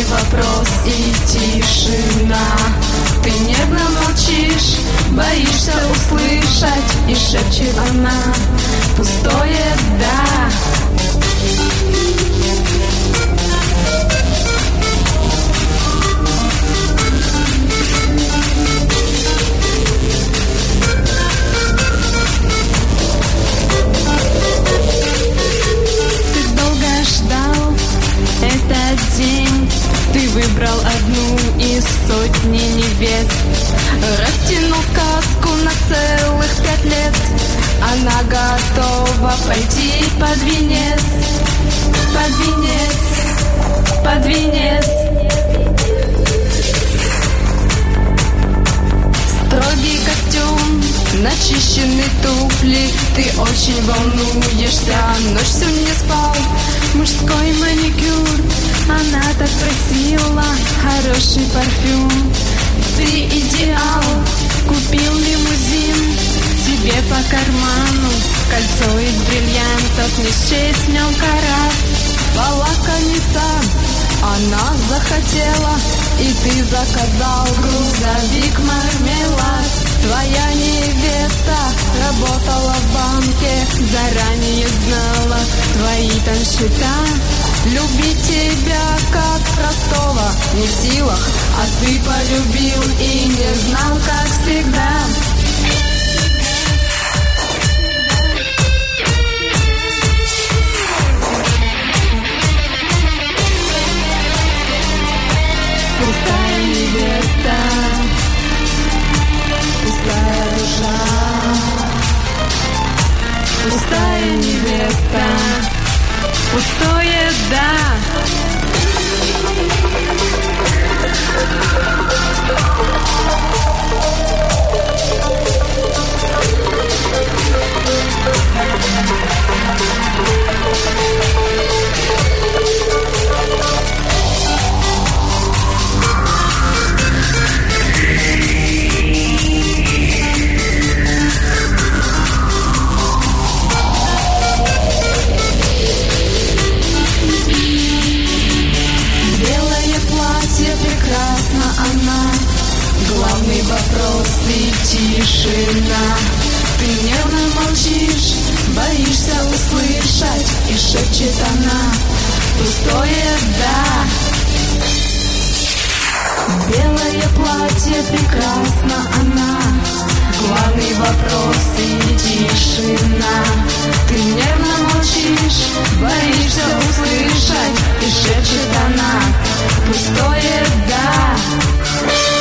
главный вопрос и тишина. Ты нервно молчишь, боишься услышать, и шепчет она пустое «да». Этот день ты выбрал одну из сотни невест, растянул сказку на целых 5 лет. Она готова пойти под венец, под венец, под венец. Строгий костюм, начищенные туфли. Ты очень волнуешься, ночь всю не спал. Мужской маникюр, она так просила. Хороший парфюм, ты идеал. Купил лимузин тебе по карману, кольцо из бриллиантов, не счесть в нем карат. Полакомиться она захотела, и ты заказал грузовик мармелад. Твоя невеста работала в банке, заранее знала твои там счета. Любить тебя как простого не в силах, а ты полюбил и не знал, как всегда. Пустая невеста, пустая душа, пустая невеста, пустое «да». Прекрасна она, главный вопрос и тишина. Ты нервно молчишь, боишься услышать, и шепчет она пустое «да». Белое платье, прекрасна она, главный вопрос и тишина. Ты нервно молчишь, боишься услышать, и шепчет она пустое «да».